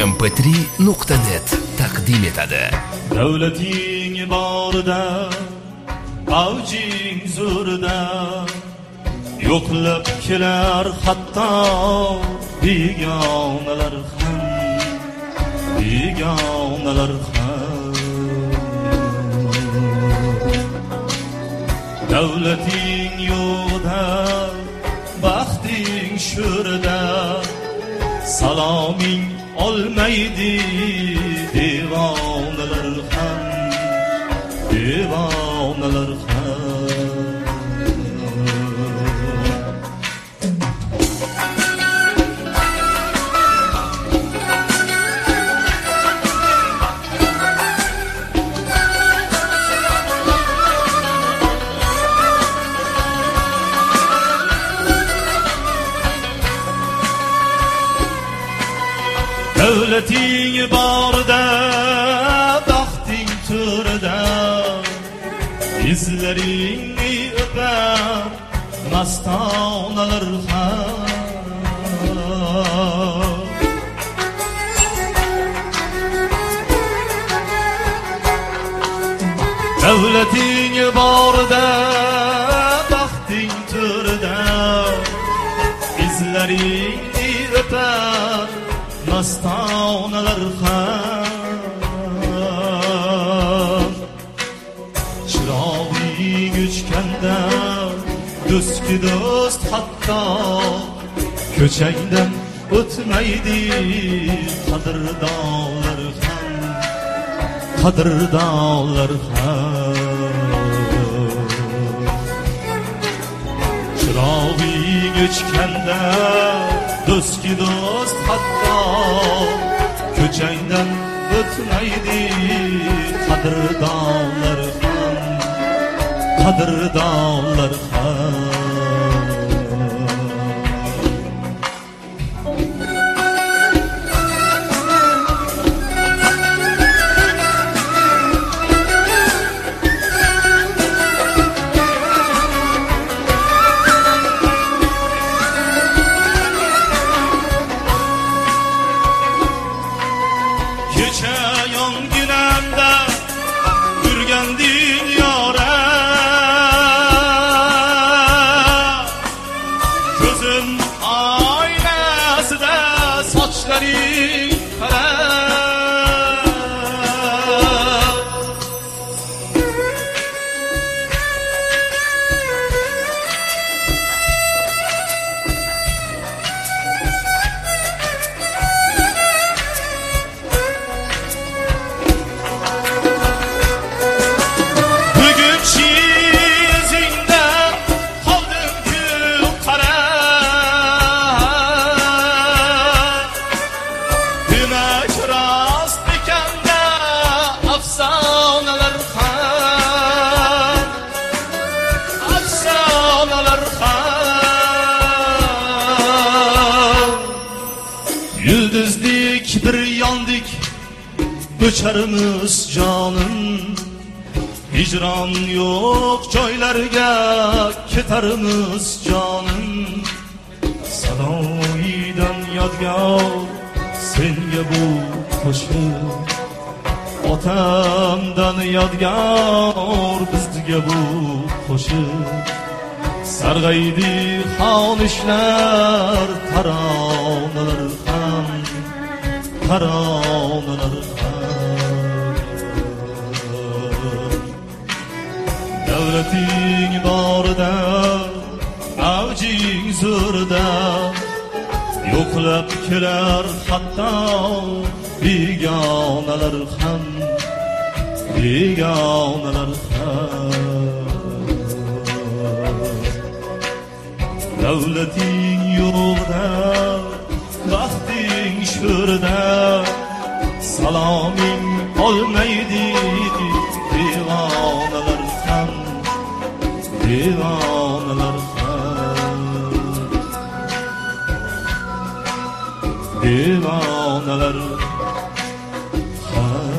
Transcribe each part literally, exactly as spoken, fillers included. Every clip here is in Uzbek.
em p tri nuqta net taqdim etadi. Davlating borida, avjing zo'rida, yo'qlab kelar hatto begonalar ham, begonalar ham. Davlating yo'qda, baxting sho'rida, saloming olmaydi devonalar ham, devonalar ham. Davlating borida, baxting to'rida, izlaringni o'par mastonalar ham. Davlating borida, baxting to'rida, izlaringni o'par mastonalar ham. Chirog'ing o'chganda, do'stki do'st hatto ko'changdan o'tmaydi qadrdonlar ham, qadrdonlar ham. Chirog'ing o'chganda, do'stki do'st hatto ko'changdan o'tmaydi qadrdonlar ham, qadrdonlar ham. Kecha yonginamda yurganding yora, ko'zim oynasida sochlaring qara. Yulduzlik bir yondik, o'charimiz jonim, hijron yo'q joylarga ketarimiz jonim. Sadoyidan yodgor senga bu qo'shiq, otamdan yodgor bizga bu qo'shiq. Sarg'aydi xonishlar, taronalar ham, taronalar ham. Davlating borida, avjing zo'rida, yo'qlab kelar hatto begonalar ham, begonalar ham. Davlating yo'qda, baxting sho'rida, saloming olmaydi devonalar ham, devonalar ham, devonalar ham.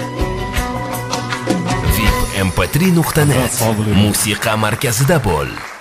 em p tri nuqta net musiqa markazida bo'l.